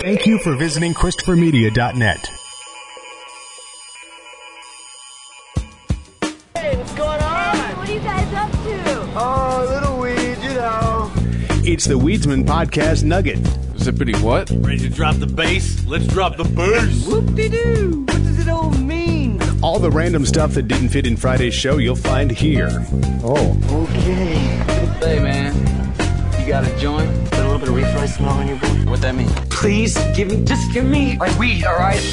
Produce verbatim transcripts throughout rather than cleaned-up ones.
Thank you for visiting Christopher Media dot net. Hey, what's going on? Hey, what are you guys up to? Oh, a little weed, you know. It's the Weedsman Podcast Nugget. Zippity what? Ready to drop the bass? Let's drop the bass. Whoop-de-doo. What does it all mean? All the random stuff that didn't fit in Friday's show you'll find here. Oh, okay. Hey, man. You got a joint? Got a little bit of refried smell on your boy? What that mean? Please, give me, just give me like weed, all right?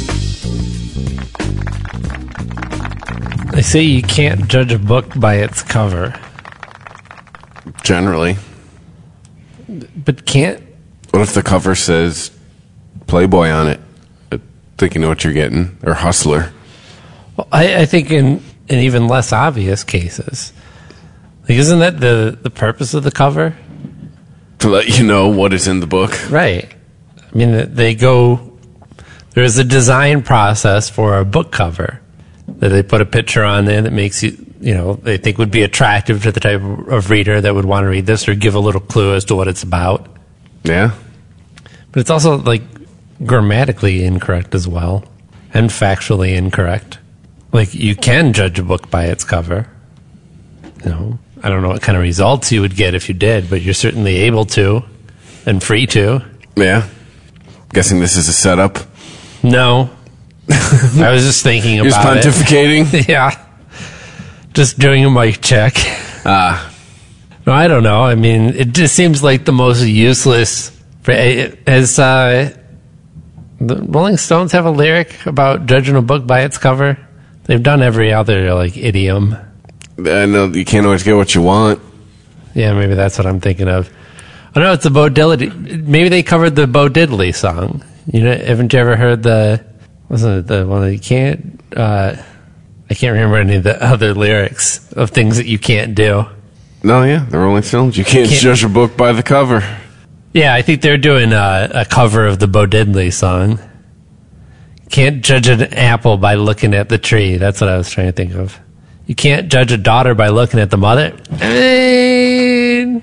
They say you can't judge a book by its cover. Generally. But can't... What if the cover says Playboy on it? I think you know what you're getting. Or Hustler. Well, I, I think in, in even less obvious cases. Like, isn't that the, the purpose of the cover? To let you know what is in the book. Right. I mean, they go... There's a design process for a book cover that they put a picture on there that makes you, you know, they think would be attractive to the type of reader that would want to read this or give a little clue as to what it's about. Yeah. But it's also, like, grammatically incorrect as well. And factually incorrect. Like, you can judge a book by its cover. You know, I don't know what kind of results you would get if you did, but you're certainly able to and free to. Yeah. Guessing this is a setup. No. I was just thinking about You're just pontificating? it. Yeah. Just doing a mic check. Ah. No, I don't know. I mean, it just seems like the most useless. As uh, the Rolling Stones have a lyric about judging a book by its cover. They've done every other like idiom. I know you can't always get what you want. Yeah, maybe that's what I'm thinking of. Oh no, it's a Bo Diddley. Maybe they covered the Bo Diddley song. You know, haven't you ever heard the? Wasn't it the one that you can't? Uh, I can't remember any of the other lyrics of things that you can't do. No, yeah, the Rolling Stones. You can't, can't judge a book by the cover. Yeah, I think they're doing a, a cover of the Bo Diddley song. Can't judge an apple by looking at the tree. That's what I was trying to think of. You can't judge a daughter by looking at the mother. I mean,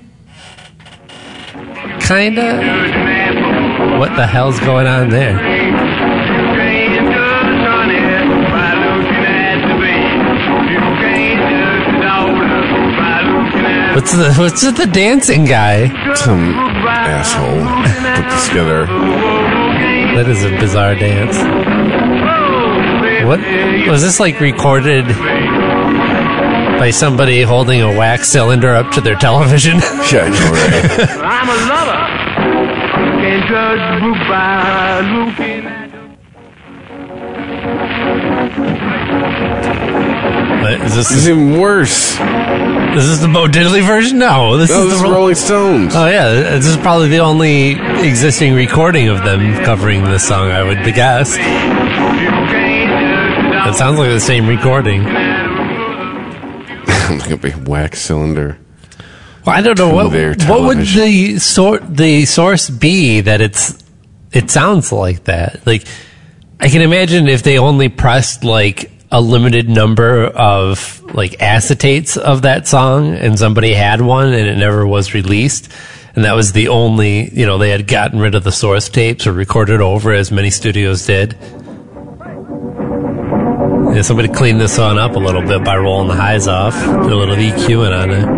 kinda. What the hell's going on there? What's the what's with the dancing guy? Some asshole put this together. That is a bizarre dance. What was this like recorded by somebody holding a wax cylinder up to their television? Yeah, I know, right? I'm a lover. Can't judge book by looking at. What, is this This is even worse. This is the Bo Diddley version? No, this No, is this the is Ro- Rolling Stones. Oh yeah, this is probably the only existing recording of them covering this song, I would guess. It sounds like the same recording. Like a big wax cylinder. Well, I don't know what Their what would television. the sor- the source be that it's it sounds like that. Like I can imagine if they only pressed like a limited number of like acetates of that song and somebody had one and it never was released and that was the only, you know, they had gotten rid of the source tapes or recorded over as many studios did. Yeah, somebody cleaned this one up a little bit by rolling the highs off, put a little EQing on it.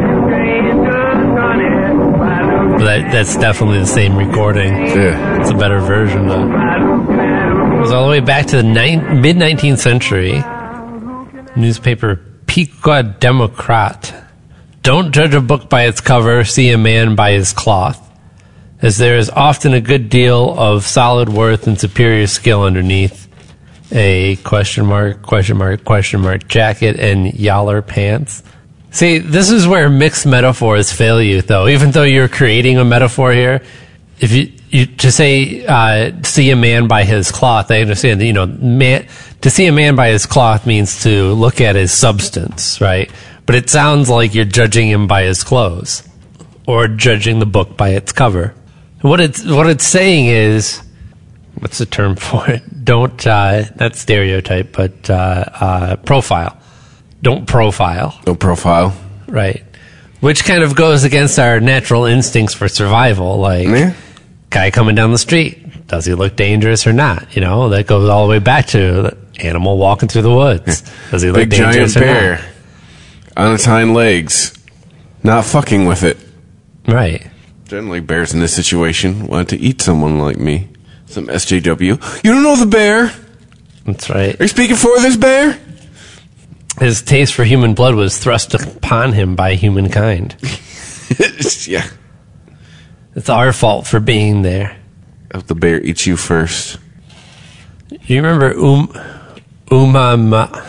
But that, that's definitely the same recording. Yeah. It's a better version though. It was all the way back to the ni- mid-nineteenth century. Newspaper Piqua Democrat. Don't judge a book by its cover, see a man by his cloth, as there is often a good deal of solid worth and superior skill underneath a question mark, question mark, question mark jacket and yaller pants. See, this is where mixed metaphors fail you, though. Even though you're creating a metaphor here, if you, you to say uh, see a man by his cloth, I understand that, you know, man, to see a man by his cloth means to look at his substance, right? But it sounds like you're judging him by his clothes, or judging the book by its cover. What it's what it's saying is, what's the term for it? Don't uh, not stereotype, but uh, uh, profile. Don't profile. No profile. Right. Which kind of goes against our natural instincts for survival. Like, Yeah. guy coming down the street, does he look dangerous or not? You know, that goes all the way back to the animal walking through the woods. Does he look Big giant dangerous or bear on its hind legs, not fucking with it. not? Right. Generally, bears in this situation want to eat someone like me. Some S J W. You don't know the bear? That's right. Are you speaking for this bear? His taste for human blood was thrust upon him by humankind. Yeah. It's our fault for being there. If the bear eats you first. You remember um, Umama,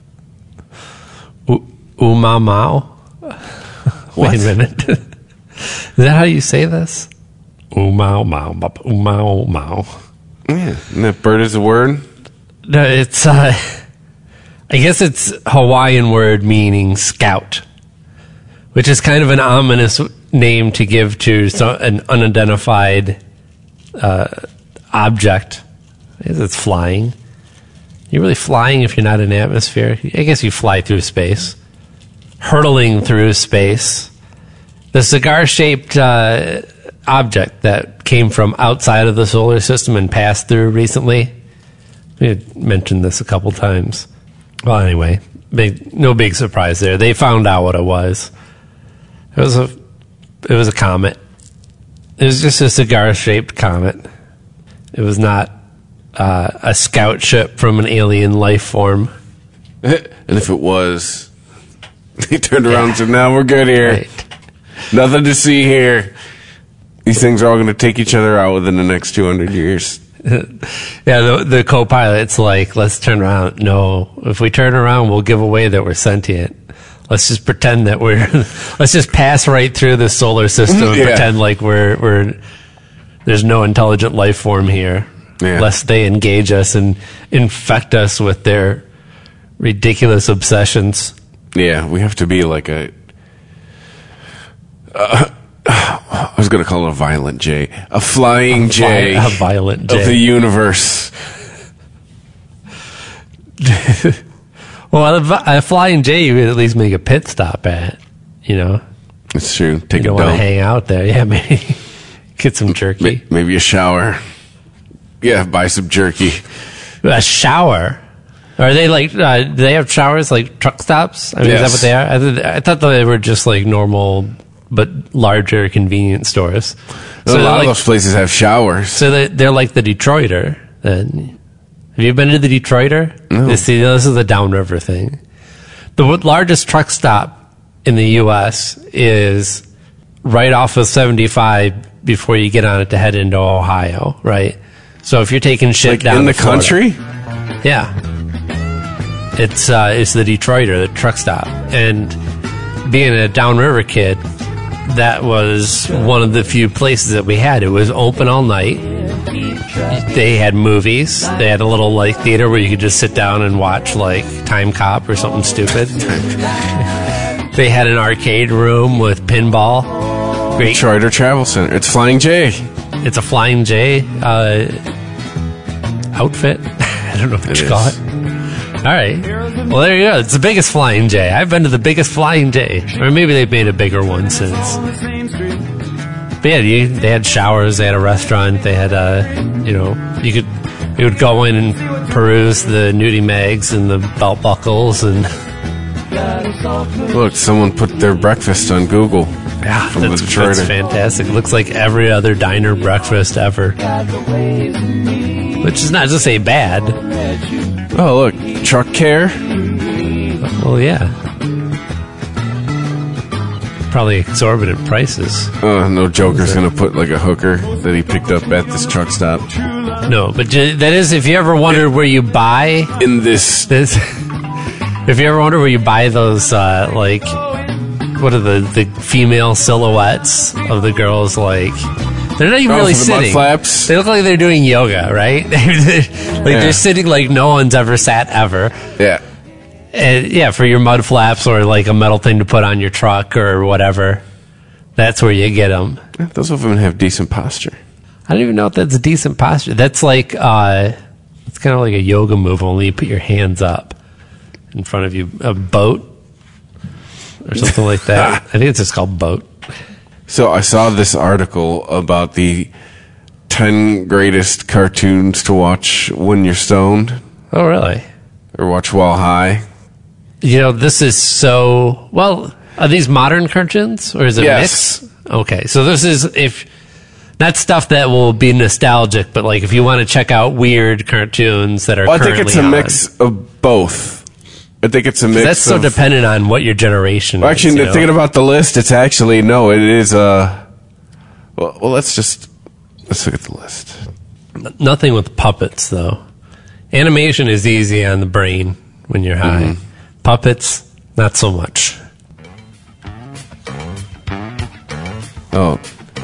U- Umamau? What? Wait a minute. Is that how you say this? Umau, mau, bop, umau, mau. Yeah. Isn't that bird is a word? No, it's, uh, I guess it's Hawaiian word meaning scout, which is kind of an ominous name to give to some, an unidentified uh, object. I guess it's flying. You're really flying if you're not in atmosphere. I guess you fly through space. Hurtling through space. The cigar-shaped uh, object that came from outside of the solar system and passed through recently. We had mentioned this a couple times. Well, anyway, big, no big surprise there. They found out what it was. It was a, it was a comet. It was just a cigar-shaped comet. It was not uh, a scout ship from an alien life form. And if it was, he turned around and said, "No, we're good here. Right. Nothing to see here. These things are all going to take each other out within the next two hundred years." Yeah, the, the co-pilot's like, let's turn around. No, if we turn around, we'll give away that we're sentient. Let's just pretend that we're, let's just pass right through the solar system and Yeah. pretend like we're, we're, there's no intelligent life form here. Yeah. Lest they engage us and infect us with their ridiculous obsessions. Yeah, we have to be like a. Uh, I was going to call it a violent J. A flying A vi- J. a violent J. Of the universe. Well, a, vi- a flying J, you would at least make a pit stop at, you know? It's true. Take You a don't want to dump. hang out there. Yeah, maybe get some jerky. Ma- Maybe a shower. Yeah, buy some jerky. A shower? Are they like, uh, do they have showers like truck stops? I mean, Yes. is that what they are? I, th- I thought they were just like normal, but larger convenience stores. a they're lot like, of those places have showers. so they, they're like the Detroiter. Then. Have you been to the Detroiter? No. You see, this is a downriver thing. The w- largest truck stop in the U S is right off of seventy-five before you get on it to head into Ohio, right? So if you're taking shit Like down in the to Florida- country? yeah, it's uh, it's the Detroiter, the truck stop, and being a downriver kid, that was one of the few places that we had. It was open all night. They had movies. They had a little like theater where you could just sit down and watch like Time Cop or something stupid. They had an arcade room with pinball. Great. Detroiter Travel Center. It's Flying J. It's a Flying J uh, outfit. I don't know what It you call is. it. All right. Well, there you go. It's the biggest Flying J. I've been to the biggest Flying J. Or maybe they've made a bigger one since. But yeah, you, they had showers. They had a restaurant. They had, uh, you know, you could you would go in and peruse the nudie mags and the belt buckles and Look, someone put their breakfast on Google. yeah, From the that's, Detroiter. that's fantastic. It looks like every other diner breakfast ever, which is not to say bad. Oh, look. Truck care. Well, yeah. Probably exorbitant prices. Oh, no joker's going to put like a hooker that he picked up at this truck stop. No, but ju- that is, if you ever wondered where you buy In this. this, if you ever wonder where you buy those, uh, like, what are the, the female silhouettes of the girls, like, they're not even Oh, really for the mud sitting. flaps? They look like they're doing yoga, right? like Yeah. they're sitting like no one's ever sat ever. Yeah. Uh, yeah, for your mud flaps or like a metal thing to put on your truck or whatever. That's where you get them. Those of them have decent posture. I don't even know if that's a decent posture. That's like, uh, it's kind of like a yoga move, only you put your hands up in front of you. A boat or something like that. I think it's just called boat. So I saw this article about the ten greatest cartoons to watch when you're stoned Oh, really? or watch while high. You know, this is so... Well, are these modern cartoons? Or is it Yes. mix? Okay, so this is... if not stuff that will be nostalgic, but like if you want to check out weird cartoons that are Well, I think currently it's a on. mix of both. I think it's a mix That's so of... dependent on what your generation Well, is. actually, you know? thinking about the list, it's actually... No, it is... Uh, well, well, let's just... Let's look at the list. Nothing with puppets, though. Animation is easy on the brain when you're high. Mm-hmm. Puppets, not so much. Oh.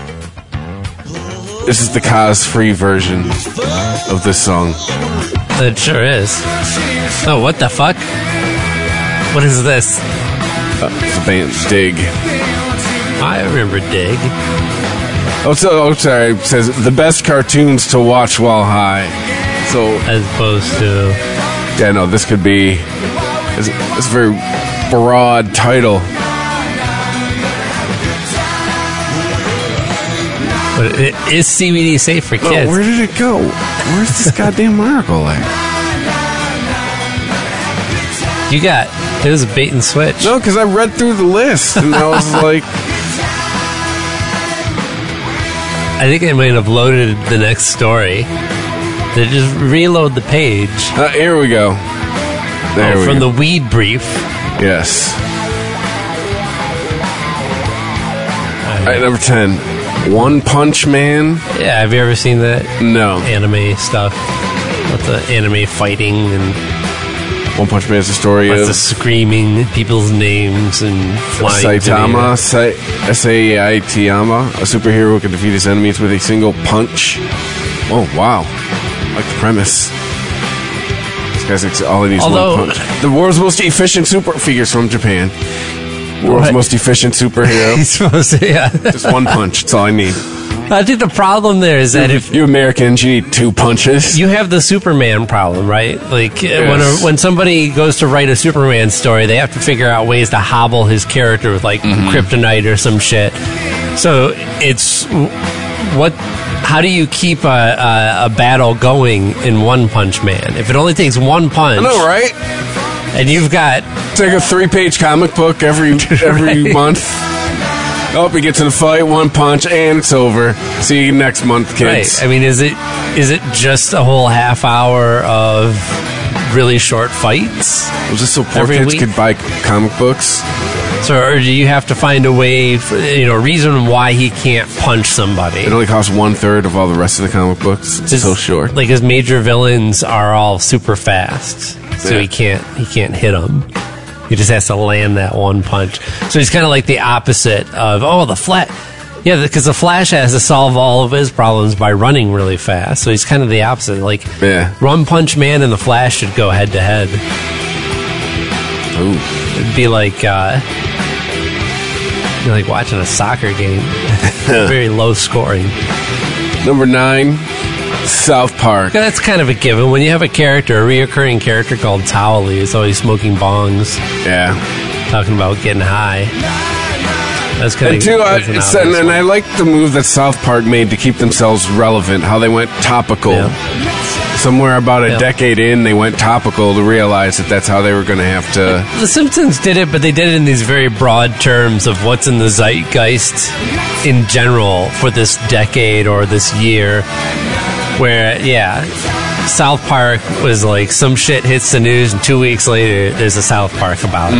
This is the Cos-free version of this song. It sure is. Oh, what the fuck? What is this? Uh, it's the band Dig. I remember Dig. Oh, so, oh, sorry. It says the best cartoons to watch while high. So, As opposed to... yeah, no, this could be... It's, it's a very broad title. But it is C B D safe for Oh, kids. where did it go? Where's this goddamn article at? You got... It was a bait and switch. No, because I read through the list, and I was like... I think I might have loaded the next story. They just reload the page. Uh, here we go. There Oh, we from go. the weed brief. Yes. All right, number ten. One Punch Man? Yeah, have you ever seen that No. anime stuff? With the anime fighting and One Punch Man is the story lots of of screaming people's names and flying. Saitama, Sa- S A I T A M A, a superhero who can defeat his enemies with a single punch. Oh, wow. I like the premise. This guy's ex- all he needs is Although- one punch. The world's most efficient super figures from Japan. World's What? most efficient superhero. He's supposed to, yeah. Just one punch. That's all I need. I think the problem there is that if You Americans, you need two punches. you have the Superman problem, right? Like uh when a, Yes. when somebody goes to write a Superman story, they have to figure out ways to hobble his character with like Mm-hmm. kryptonite or some shit. So it's what? How do you keep a, a, a battle going in One Punch Man? If it only takes one punch, I know, right? and you've got Take a three-page comic book every every Right. month. Oh, we get to the fight, one punch, and it's over. See you next month, kids. right. I mean, is it is it just a whole half hour of really short fights? Was this so poor every kids week? could buy comic books? So, or do you have to find a way, for, you know, reason why he can't punch somebody? It only costs one-third of all the rest of the comic books. It's His- so short. Like his major villains are all super fast, so Yeah. he can't he can't hit them. He just has to land that one punch. So he's kind of like the opposite of oh the Flash. Yeah, because the Flash has to solve all of his problems by running really fast. So he's kind of the opposite. Like Yeah. One Punch Man and the Flash should go head to head. Ooh. It'd be like uh, be like watching a soccer game. Very low scoring. Number nine, South Park. Yeah, that's kind of a given. When you have a character, a reoccurring character called Towley, is always smoking bongs, Yeah. talking about getting high. That's kind And of two, I, it's- and, and I like the move that South Park made to keep themselves relevant, how they went topical. Yeah. Somewhere about a Yeah. decade in, they went topical to realize that that's how they were going to have to... The Simpsons did it, but they did it in these very broad terms of what's in the zeitgeist in general for this decade or this year. Where, yeah, South Park was like some shit hits the news, and two weeks later, there's a South Park about it.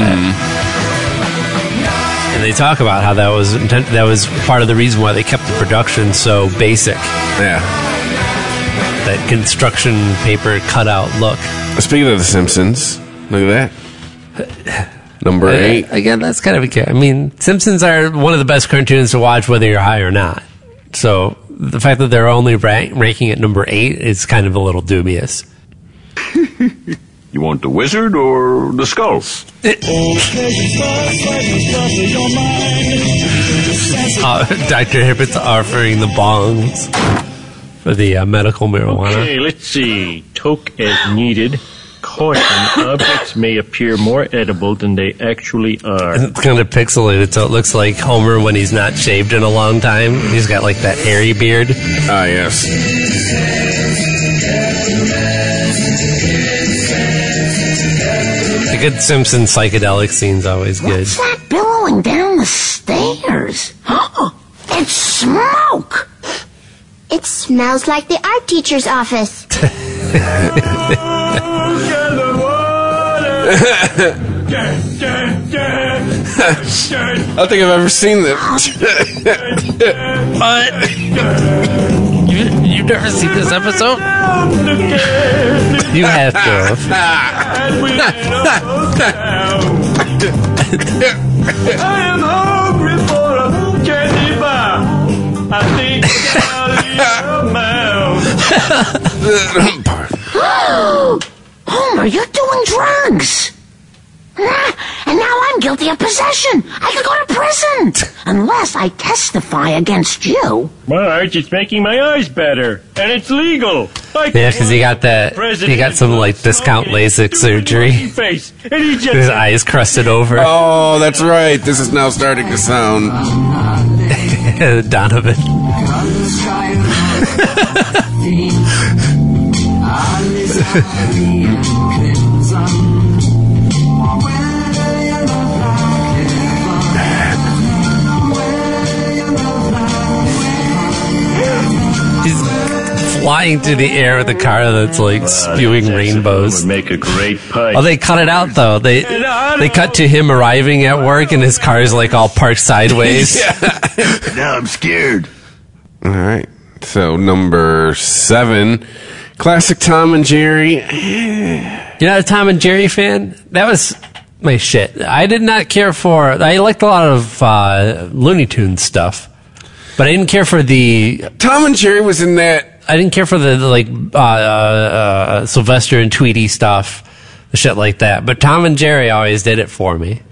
And they talk about how that was intent- that was part of the reason why they kept the production so basic. Yeah. That construction paper cutout look. Speaking of The Simpsons, look at that. Number eight. Uh, again, that's kind of a. I mean, Simpsons are one of the best cartoons to watch, whether you're high or not. So the fact that they're only rank, ranking at number eight is kind of a little dubious. You want the wizard or the skull? Uh, Doctor Hippett's offering the bongs for the uh, medical marijuana. Okay, let's see. Toke as needed. caution, objects may appear more edible than they actually are. It's kind of pixelated, so it looks like Homer when he's not shaved in a long time. He's got like that hairy beard. Ah, yes. A good Simpsons psychedelic scene's always good. What's that billowing down the stairs? It's smoke! It smells like the art teacher's office. I don't think I've ever seen this. What? You, you've never seen this episode? You have to. I am hungry for a candy bar. I think I'll eat your mouth. Homer, you're doing drugs! And now I'm guilty of possession. I could go to prison. Unless I testify against you. Marge, it's making my eyes better. And it's legal. I Yeah, because he got that. He got some like discount LASIK surgery. Face, and he just His eyes crusted over. Oh, that's right. This is now starting to sound. Donovan. He's flying through the air with a car that's like spewing rainbows. Would make a great pipe. Oh, they cut it out though. They they cut to him arriving at work and his car's like all parked sideways. Now I'm scared. All right. So number seven, classic Tom and Jerry. You're not a Tom and Jerry fan? That was my shit. I did not care for. I liked a lot of uh, Looney Tunes stuff, but I didn't care for the. Tom and Jerry was in that. I didn't care for the, the like uh, uh, Sylvester and Tweety stuff, the shit like that. But Tom and Jerry always did it for me.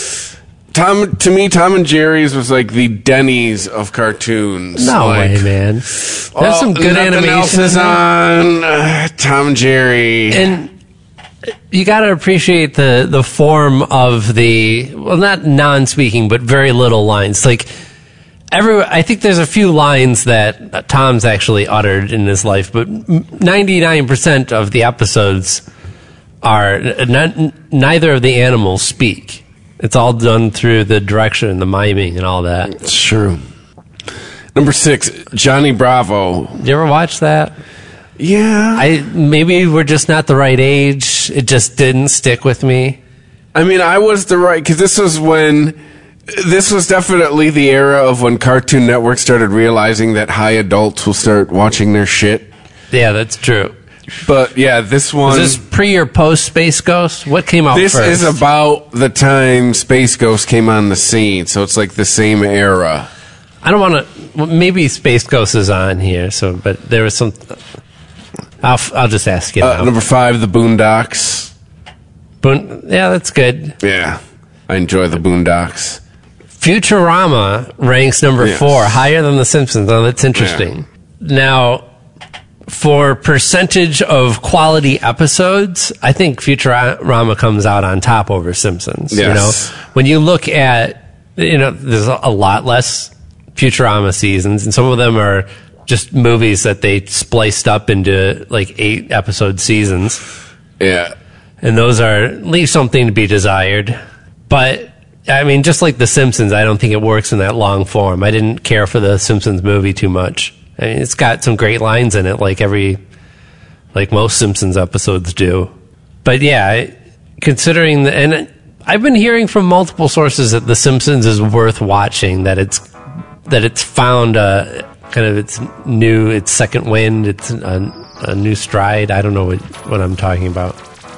Tom, to me, Tom and Jerry's was like the Denny's of cartoons. No like, way, man. There's oh, some good nothing animation else is in there. on uh, Tom and Jerry. And you got to appreciate the the form of the, well, not non-speaking, but very little lines. Like every, I think there's a few lines that uh, Tom's actually uttered in his life, but ninety-nine percent of the episodes are not, neither of the animals speak. It's all done through the direction and the miming and all that. It's true. Number six, Johnny Bravo. Did you ever watch that? Yeah. I maybe we're just not the right age. It just didn't stick with me. I mean, I was the right, because this was when, this was definitely the era of when Cartoon Network started realizing that high adults will start watching their shit. Yeah, that's true. But yeah, this one. Was this pre or post Space Ghost? What came out This first? is about the time Space Ghost came on the scene, so it's like the same era. I don't want to. Well, maybe Space Ghost is on here. So, but there was some. I'll I'll just ask you. Uh, now. number five, the Boondocks. Boon, yeah, that's good. Yeah, I enjoy the Boondocks. Futurama ranks number Yes. four, higher than The Simpsons. Oh, that's interesting. Now, for percentage of quality episodes, I think Futurama comes out on top over Simpsons. You Yes. know, when you look at, you know, there's a lot less Futurama seasons, and some of them are just movies that they spliced up into like eight episode seasons. Yeah. And those are leave something to be desired. But I mean, just like The Simpsons, I don't think it works in that long form. I didn't care for the Simpsons movie too much. I mean, it's got some great lines in it, like every, like most Simpsons episodes do. But yeah, I- considering the, and I've been hearing from multiple sources that The Simpsons is worth watching. That it's that it's found a kind of its new, its second wind, it's a, a new stride. I don't know what what I'm talking about.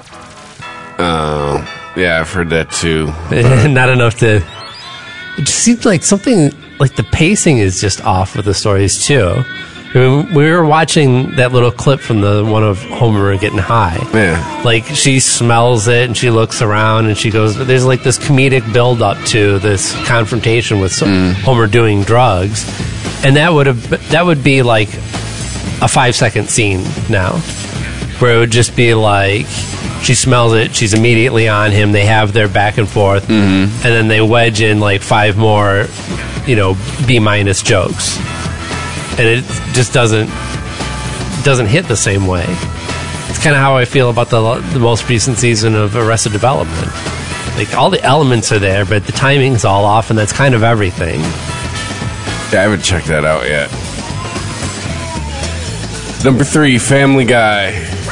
Oh, yeah, I've heard that too. Not enough to. It just seems like something like the pacing is just off with the stories too. I mean, we were watching that little clip from the one of Homer getting high. Yeah. Like she smells it and she looks around and she goes. There's like this comedic build up to this confrontation with some, Homer doing drugs, and that would have that would be like a five second scene now. where it would just be like, she smells it, she's immediately on him, they have their back and forth, mm-hmm. and then they wedge in like five more, you know, B-minus jokes. And it just doesn't doesn't hit the same way. It's kind of how I feel about the the most recent season of Arrested Development. Like, all the elements are there, but the timing's all off, and that's kind of everything. Yeah, I haven't checked that out yet. Number three, Family Guy.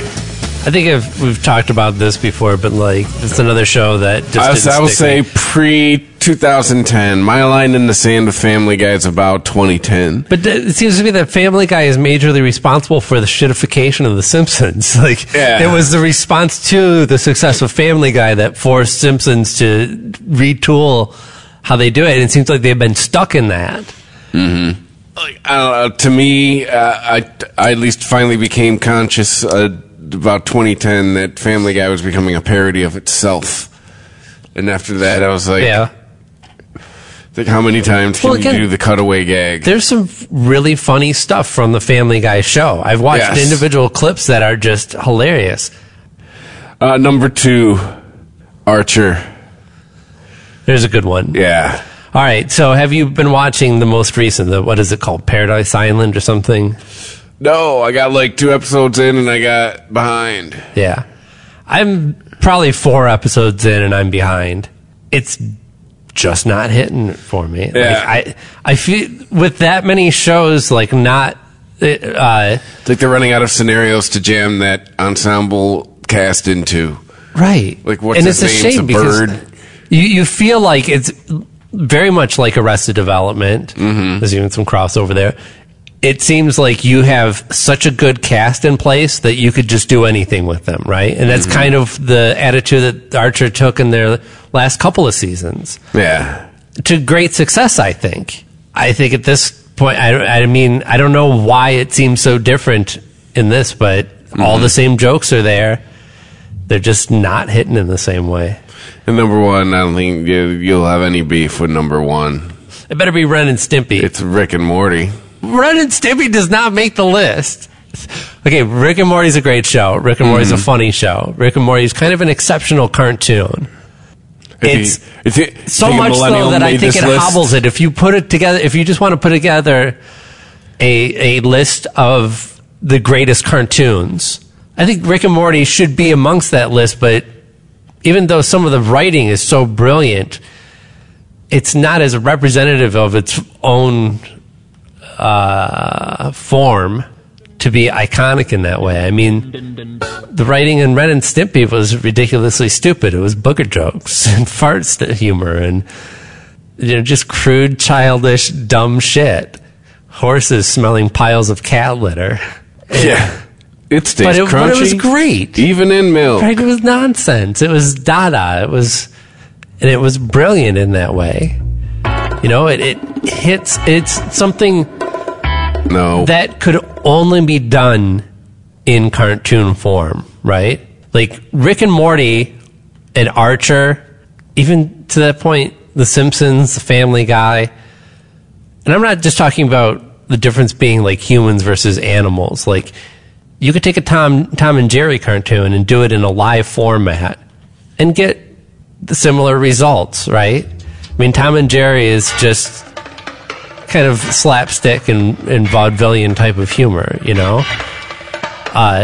I think I've, we've talked about this before, but like, it's another show that just I, was, didn't I would stick say me. pre twenty ten. My line in the sand with Family Guy is about twenty ten. But it seems to me that Family Guy is majorly responsible for the shitification of The Simpsons. Like, Yeah. it was the response to the success of Family Guy that forced Simpsons to retool how they do it. And it seems like they've been stuck in that. Mm-hmm. Like, I don't know, to me, uh, I, I at least finally became conscious uh, about twenty ten that Family Guy was becoming a parody of itself. And after that, I was like, Yeah. like how many times can Well, again, you do the cutaway gag? There's some really funny stuff from the Family Guy show. I've watched Yes. individual clips that are just hilarious. Uh, number two, Archer. There's a good one. Yeah. All right, so have you been watching the most recent, the, what is it called, Paradise Island or something? No, I got like two episodes in and I got behind. Yeah. I'm probably four episodes in and I'm behind. It's just not hitting for me. Yeah. Like, I I feel with that many shows, like not. Uh, It's like they're running out of scenarios to jam that ensemble cast into. right. Like, what's and his it's a name? It's shame a because bird. you you feel like it's very much like Arrested Development. Mm-hmm. There's even some crossover there. It seems like you have such a good cast in place that you could just do anything with them, right? And that's Mm-hmm. kind of the attitude that Archer took in their last couple of seasons. Yeah. To great success, I think. I think at this point, I, I mean, I don't know why it seems so different in this, but Mm-hmm. all the same jokes are there. They're just not hitting in the same way. And number one, I don't think you, you'll have any beef with number one. It better be Ren and Stimpy. It's Rick and Morty. Ren and Stimpy does not make the list. Okay, Rick and Morty's a great show. Rick and Morty's a funny show. Rick and Morty's kind of an exceptional cartoon. If It's he- if he- so think a much millennial so that I made think this it list? hobbles it. If you put it together, if you just want to put together a a list of the greatest cartoons, I think Rick and Morty should be amongst that list. But even though some of the writing is so brilliant, it's not as representative of its own uh, form to be iconic in that way. I mean, the writing in Ren and Stimpy was ridiculously stupid. It was booger jokes and fart st- humor and, you know, just crude, childish, dumb shit. Horses smelling piles of cat litter. Yeah. It stays But it, crunchy. but it was great. Even in milk. Right? It was nonsense. It was Dada. It was, and it was brilliant in that way. You know, it, it hits, it's something No. that could only be done in cartoon form, right? Like Rick and Morty and Archer, even to that point, The Simpsons, The Family Guy. And I'm not just talking about the difference being like humans versus animals. Like, you could take a Tom Tom and Jerry cartoon and do it in a live format and get the similar results, right? I mean, Tom and Jerry is just kind of slapstick and, and vaudevillian type of humor, you know? Uh,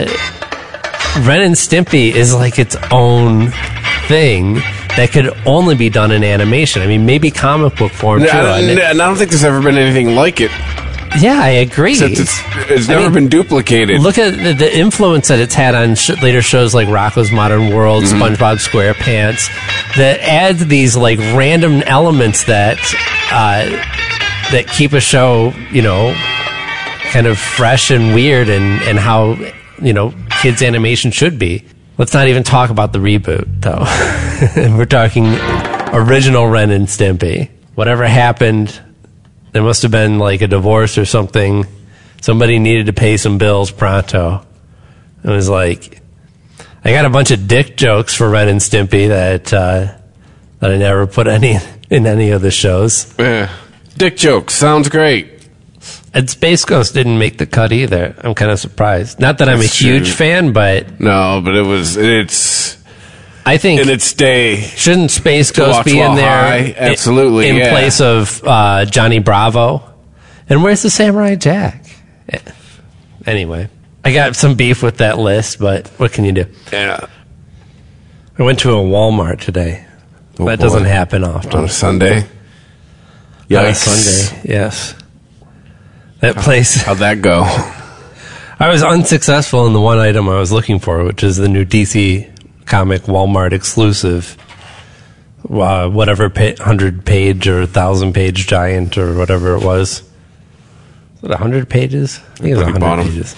Ren and Stimpy is like its own thing that could only be done in animation. I mean, maybe comic book form, too. I, And it- and I don't think there's ever been anything like it. yeah, I agree. Except it's, it's I never mean, been duplicated. Look at the, the influence that it's had on sh- later shows like Rocko's Modern World, Mm-hmm. SpongeBob SquarePants, that adds these like random elements that uh, that keep a show, you know, kind of fresh and weird, and and how, you know, kids animation should be. Let's not even talk about the reboot, though. We're talking original Ren and Stimpy. Whatever happened, there must have been like a divorce or something. Somebody needed to pay some bills pronto. It was like, I got a bunch of dick jokes for Ren and Stimpy that uh, that I never put any in any of the shows. Yeah. Dick jokes. Sounds great. And Space Ghost didn't make the cut either. I'm kind of surprised. Not that I'm That's a huge true. fan, but No, but it was, it's, I think in its day. shouldn't Space To Ghost watch be in while there? high? i- Absolutely, in yeah. place of uh, Johnny Bravo. And where's the Samurai Jack? Eh. Anyway, I got some beef with that list, but what can you do? Yeah. I went to a Walmart today. Oh, that boy. doesn't happen often. On a Sunday. On a Yikes. Sunday, yes. That place. How'd that go? I was unsuccessful in the one item I was looking for, which is the new D C comic Walmart exclusive, uh, whatever pa- hundred page or thousand page giant or whatever it was. Was it a hundred pages? I think it was a Pretty hundred bottom. pages.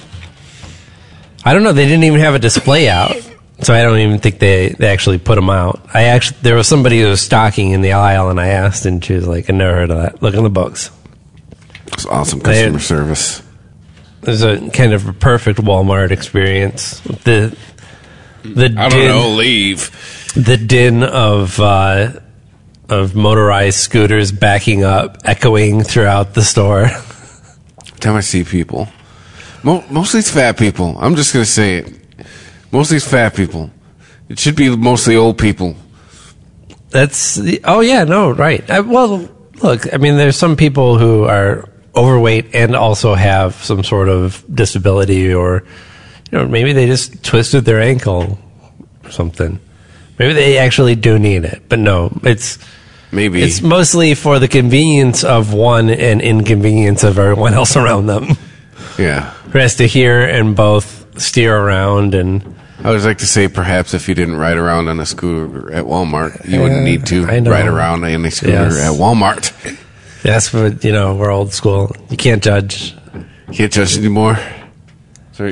I don't know. They didn't even have a display out, so I don't even think they, they actually put them out. I actually there was somebody who was stocking in the aisle, and I asked, and she was like, "I never heard of that. Look in the books." It's awesome They- customer service. There's a kind of a perfect Walmart experience. The the I don't din, know, leave. the din of uh, of motorized scooters backing up, echoing throughout the store. Every time I see people, mo- most of these fat people, I'm just going to say it. Most of these fat people, it should be mostly old people. That's the, oh yeah, no, right. I, well, look, I mean, there's some people who are overweight and also have some sort of disability, or you know, maybe they just twisted their ankle or something. Maybe they actually do need it, but no, it's Maybe. it's mostly for the convenience of one and inconvenience of everyone else around them, Yeah. who has to hear and both steer around. And I would like to say perhaps if you didn't ride around on a scooter at Walmart, you wouldn't Uh, need to I know. ride around on a scooter Yes. at Walmart. that's what, you know, we're old school. You can't judge. Can't judge anymore. Sorry.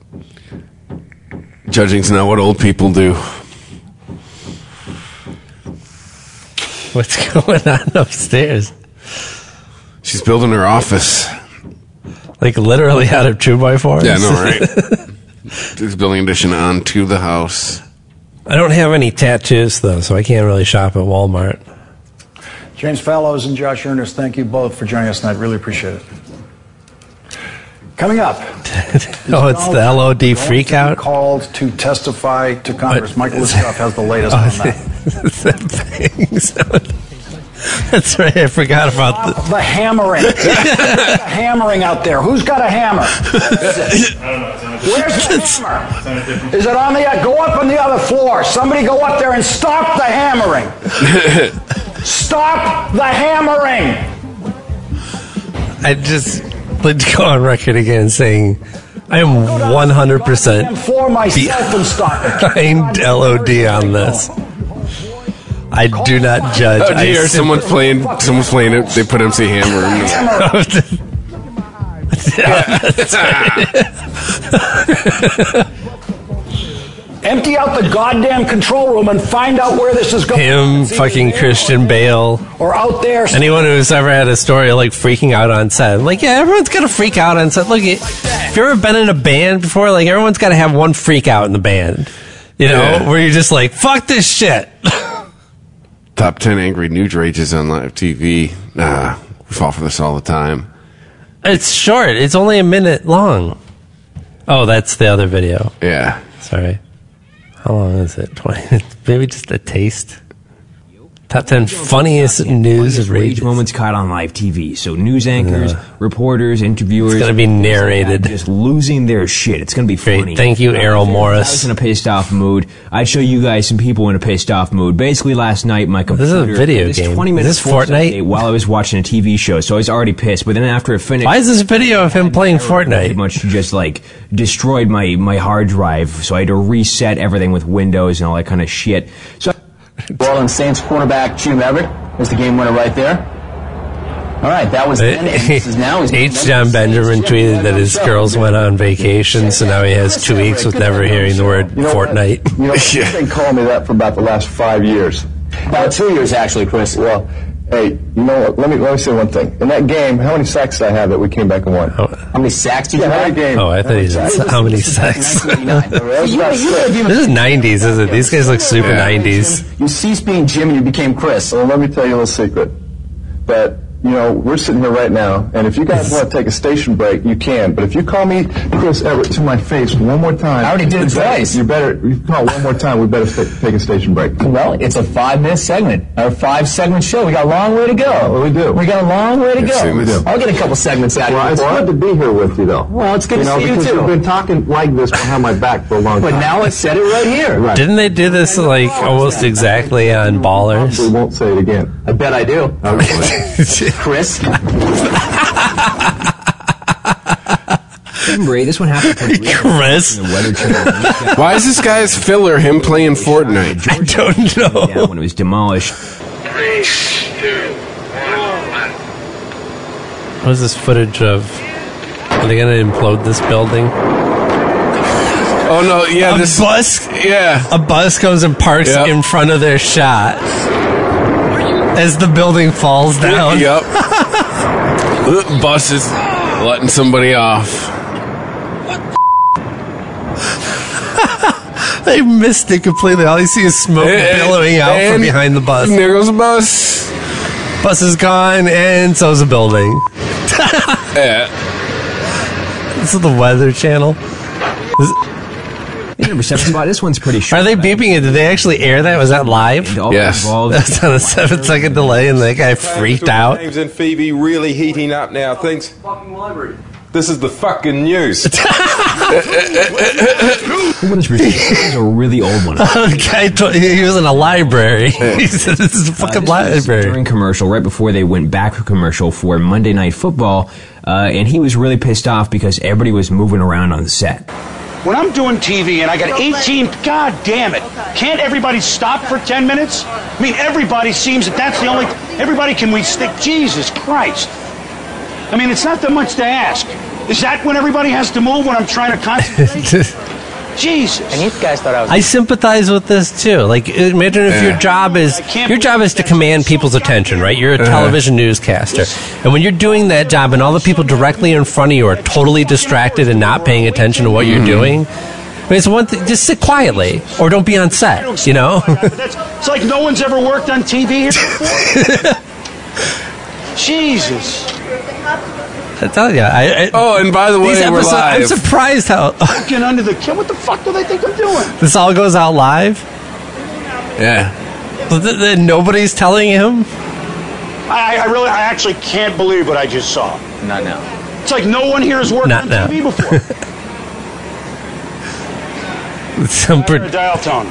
Judging's not what old people do. What's going on upstairs? She's building her office. Like literally out of two by fours? Yeah, I know, right? She's building addition onto the house. I don't have any tattoos though, so I can't really shop at Walmart. James Fallows and Josh Earnest, thank you both for joining us tonight. Really appreciate it. Coming up. Oh, it's the L O D freak out? Called to testify to Congress. What? Michael Liskoff has the latest Oh, on that. That's right, I forgot about the... The hammering. the hammering out there. Who's got a hammer? Where's the hammer? Is it on the... Go up on the other floor. Somebody go up there and stop the hammering. Stop the hammering. I just like to go on record again saying I am one hundred percent For myself and stop it. behind L O D on this. I do not judge. Oh, dear, I someone's playing. Someone's playing it. They put M C Hammer in. Empty out the goddamn control room and find out where this is going. Him, fucking Christian Bale, or out there. Anyone who's ever had a story of like freaking out on set, like yeah, everyone's gonna freak out on set. Look, if you've ever been in a band before, like everyone's got to have one freak out in the band, you know, Yeah. where you're just like, fuck this shit. Top ten angry news rages on live T V. Nah, we fall for this all the time. It's short. It's only a minute long. Oh, that's the other video. Yeah. Sorry. How long is it? twenty Maybe just a taste. Top ten funniest news Funniest rage moments caught on live T V. So news anchors, Uh, reporters, interviewers. It's gonna be narrated. Just losing their shit. It's gonna be Great. funny. Thank you, Uh, Errol if I Morris. was in a pissed off mood, I'd show you guys some people in a pissed off mood. Basically, last night my This is a computer. video this game. twenty Is minutes this Fortnite? while I was watching a T V show, so I was already pissed. But then after it finished, Why is this a video of him playing Fortnite? pretty much just like destroyed my my hard drive. So I had to reset everything with Windows and all that kind of shit. So. Ball and Saints cornerback Jim Everett is the game winner right there. All right, that was then. And this is now. H. John Benjamin tweeted that his girls went on vacation, so now he has two weeks with never hearing the word Fortnite. You know, you've been calling me that for about the last five years. About two years, actually, Chris. Well, hey, you know what? Let me let me say one thing. In that game, how many sacks did I have that we came back and won? How many sacks did you yeah, have? How many games? Oh, I thought he said how many sacks. This is nineties, isn't it? These guys look super nineties. You ceased being Jim and you became Chris. Well, let me tell you a little secret. That you know, we're sitting here right now, and if you guys want to take a station break, you can. But if you call me Chris Everett to my face one more time, I already did it twice. You better, you call one more time, we better st- take a station break. Well, it's a five-minute segment, a five-segment show. We got a long way to go. Well, we do. We got a long way to Yes, go. we do. I'll get a couple segments out Well, of it's you. good to be here with you, though. Well, it's good you to know, see you because too. you've been talking like this behind my back for a long But time. now I said it right here. Right. Didn't they do this like almost exactly on Ballers? We won't say it again. I bet I do. Okay. Chris? Remember, this one happened for Chris. the Weather Channel. Why is this guy's filler him playing Fortnite? I don't know. Yeah, when it was demolished. What is this footage of? Are they going to implode this building? Oh no! Yeah, a this bus. Yeah, a bus comes and parks Yep. in front of their shot as the building falls down. Yep. The bus is letting somebody off. They missed it completely. All you see is smoke And- billowing out from and behind the bus. There goes the bus. Bus is gone, and so's the building. Yeah. This is the Weather Channel. This- Yeah, reception spot. This one's pretty short. Are they beeping it? Did they actually air that? Was that live? Yes. That's on a seven second delay, and that guy freaked out. James and Phoebe really heating up now. Things. This is the fucking news. What is This is a really old one. The guy told, he was in a library. He said, "This is a fucking Uh, this was library." during commercial, right before they went back for commercial for Monday Night Football, uh, and he was really pissed off because everybody was moving around on the set. When I'm doing T V and I got eighteen, god damn it, can't everybody stop for ten minutes? I mean, everybody seems that that's the only, everybody can we stick, Jesus Christ. I mean, it's not that much to ask. Is that when everybody has to move when I'm trying to concentrate? Jesus. And you guys thought I was... I sympathize with this too. Like, imagine if your job is your job is to command people's attention, right? You're a television newscaster, and when you're doing that job, and all the people directly in front of you are totally distracted and not paying attention to what you're doing. I mean, it's one thing. Just sit quietly, or don't be on set. You know. That's, it's like no one's ever worked on T V here before. Jesus. I tell you. I, I, Oh, and by the way, these we're episodes, I'm live. surprised how Looking under the kid. What the fuck do they think I'm doing? this all goes out live. Yeah. So th- th- nobody's telling him. I, I really, I actually can't believe what I just saw. Not now. It's like no one here has worked Not on now. T V before. Some Turn per- a dial tone.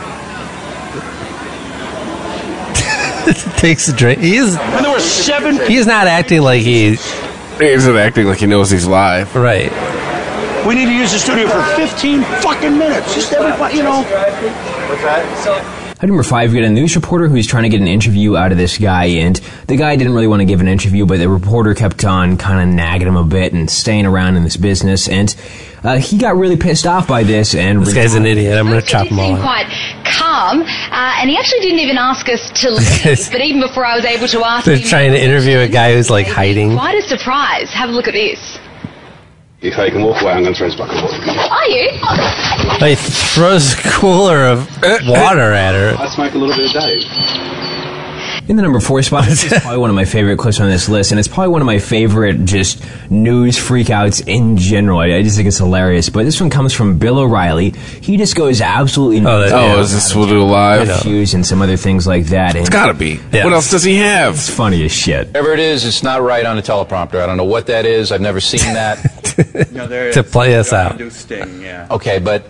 takes a drink. He is. And there were seven. He is not acting like he. He's not acting like he knows he's live. Right. We need to use the studio for fifteen fucking minutes. Just everybody, you know. Item number five, we got a news reporter who's trying to get an interview out of this guy, and the guy didn't really want to give an interview, but the reporter kept on kind of nagging him a bit and staying around in this business, and uh, he got really pissed off by this. And This guy's an idiot. I'm going to chop him all seemed up. quite calm, uh, and he actually didn't even ask us to leave. But even before I was able to ask They're him, trying to interview a guy who's like hiding. quite a surprise. Have a look at this. If I can walk away, I'm going to throw this bucket of water. Are you? He throws a cooler of water at her. I smoke a little bit a day. In the number four spot, this is probably one of my favorite clips on this list, and it's probably one of my favorite just news freakouts in general. I, I just think it's hilarious. But this one comes from Bill O'Reilly. He just goes absolutely nuts. that- oh, is this We'll Do Live? Issues and some other things like that. It's gotta be. What else does he have? It's funny as shit. Whatever it is, it's not right on the teleprompter. I don't know what that is. I've never seen that. No, there To is. play us out. Do Sting, yeah. Okay, but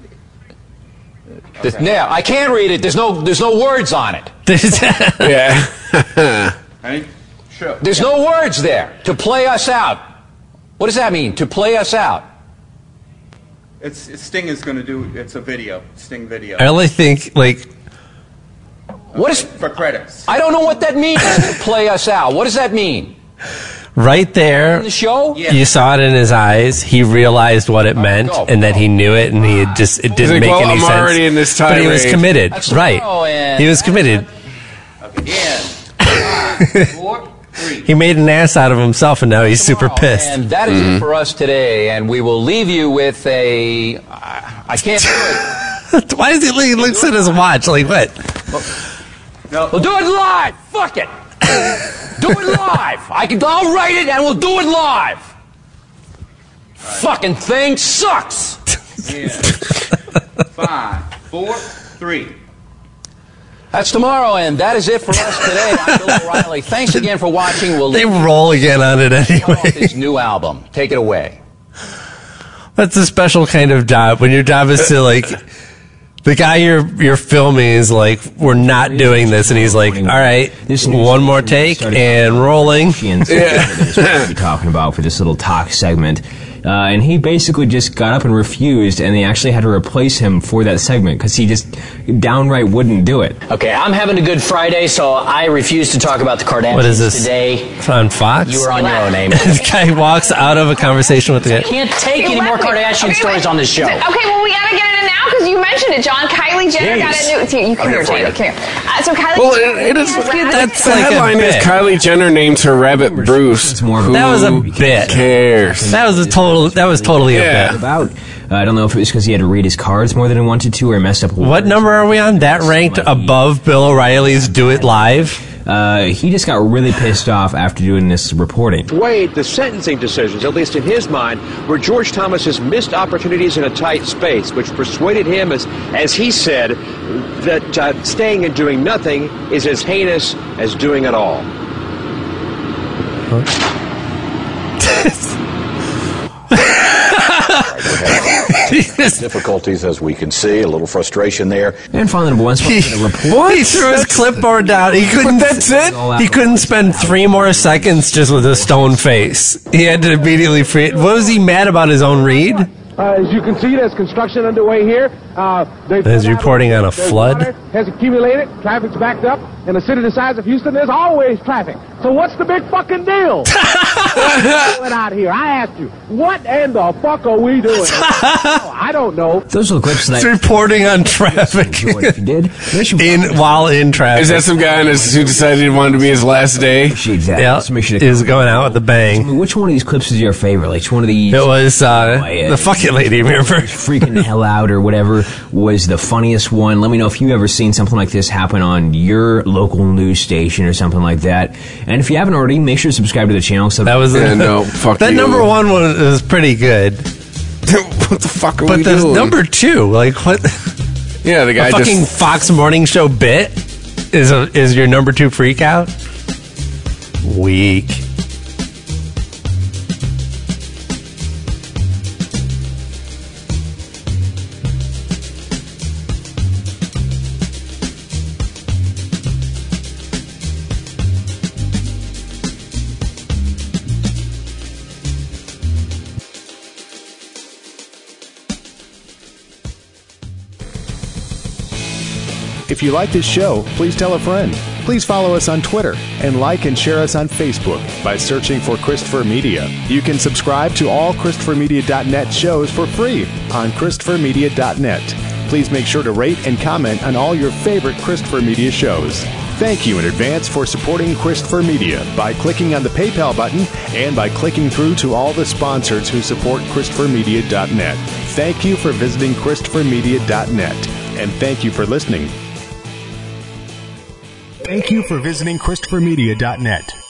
this, now I can't read it. There's no there's no words on it. Yeah. Hey, sure. There's no words there to play us out. What does that mean? To play us out? It's, it's Sting is going to do. It's a video. Sting video. I only think like What is For credits. I don't know what that means. To play us out. What does that mean? right there. In the show? You saw it in his eyes. He realized what it meant, and that he knew it, and he had just it didn't like, make well, any I'm sense. already in this but he was tirade. committed, That's right? oh, and- He was committed. Again. Five, four, three. He made an ass out of himself, and now he's super pissed. And that is it for us today, and we will leave you with a. I I can't do it. Why is he? He looks at his watch like what? We'll do it live. Fuck it. Do it live. I can. I'll write it, and we'll do it live. Fucking thing sucks. Yeah. Five, four, three. That's tomorrow, and that is it for us today. I'm Bill O'Reilly. Thanks again for watching. We'll They roll again on it anyway. his new album. Take it away. That's a special kind of job when your job is to like the guy you're you're filming is like, we're not doing this, and he's like, all right, one more take and rolling. Yeah. We're talking about for this little talk segment. Uh, and he basically just got up and refused, and they actually had to replace him for that segment because he just downright wouldn't do it. Okay, I'm having a good Friday, so I refuse to talk about the Kardashians What is this? today. It's on Fox? You were on your own, Amy. This guy walks out of a conversation with the I can't take any more Kardashian Okay, stories wait. on this show. Okay, well, we gotta get it in now because you mentioned it, John. Kylie Jenner got a new. You come here, Jada. Come here. Uh, so Kylie. Well, Jenner, it, it is. That's the like a headline is bit. Kylie Jenner names her rabbit Bruce. It's more of a- That was a Who bit. cares? That was a total. That was totally Yeah. a bit. About, uh, I don't know if it was because he had to read his cards more than he wanted to, or messed up. What number are we on? That ranked above Bill O'Reilly's Do It Live? Uh, he just got really pissed off after doing this reporting. Weighed the sentencing decisions, at least in his mind, were George Thomas's missed opportunities in a tight space, which persuaded him, as as he said, that uh, staying and doing nothing is as heinous as doing it all. Difficulties, as we can see, a little frustration there. And finally, number one spot for the report. He threw his clipboard down. He couldn't. That's it. He couldn't spend three more seconds just with a stone face. He had to immediately free it. What was he mad about his own read? Uh, as you can see, there's construction underway here. Uh, He's reporting on a there's flood. water has accumulated. Traffic's backed up. In a city the size of Houston, there's always traffic. So what's the big fucking deal? What's going out here? I asked you, what in the fuck are we doing? Oh, I don't know. Those are the clips that He's reporting on traffic. if you did. in while in traffic. Is that some guy on his, who decided it wanted to be his last day? Exactly. Yeah, So make sure to is going out with a bang. I mean, which one of these clips is your favorite? Like, which one of these? It was uh, Oh, yeah. the fucking lady. Remember? Freaking the hell out or whatever was the funniest one. Let me know if you've ever seen something like this happen on your local news station or something like that. And if you haven't already, make sure to subscribe to the channel. So That was Yeah, no, fuck that you. number one was, was pretty good. What the fuck are But we the doing? number two, like what? yeah, the guy a fucking just Fox Morning Show bit is a, is your number two freak out? Weak. If you like this show, please tell a friend. Please follow us on Twitter and like and share us on Facebook by searching for Christopher Media. You can subscribe to all Christopher Media dot net shows for free on Christopher Media dot net. Please make sure to rate and comment on all your favorite Christopher Media shows. Thank you in advance for supporting Christopher Media by clicking on the PayPal button and by clicking through to all the sponsors who support Christopher Media dot net. Thank you for visiting Christopher Media dot net, and thank you for listening. Thank you for visiting Christopher Media dot net.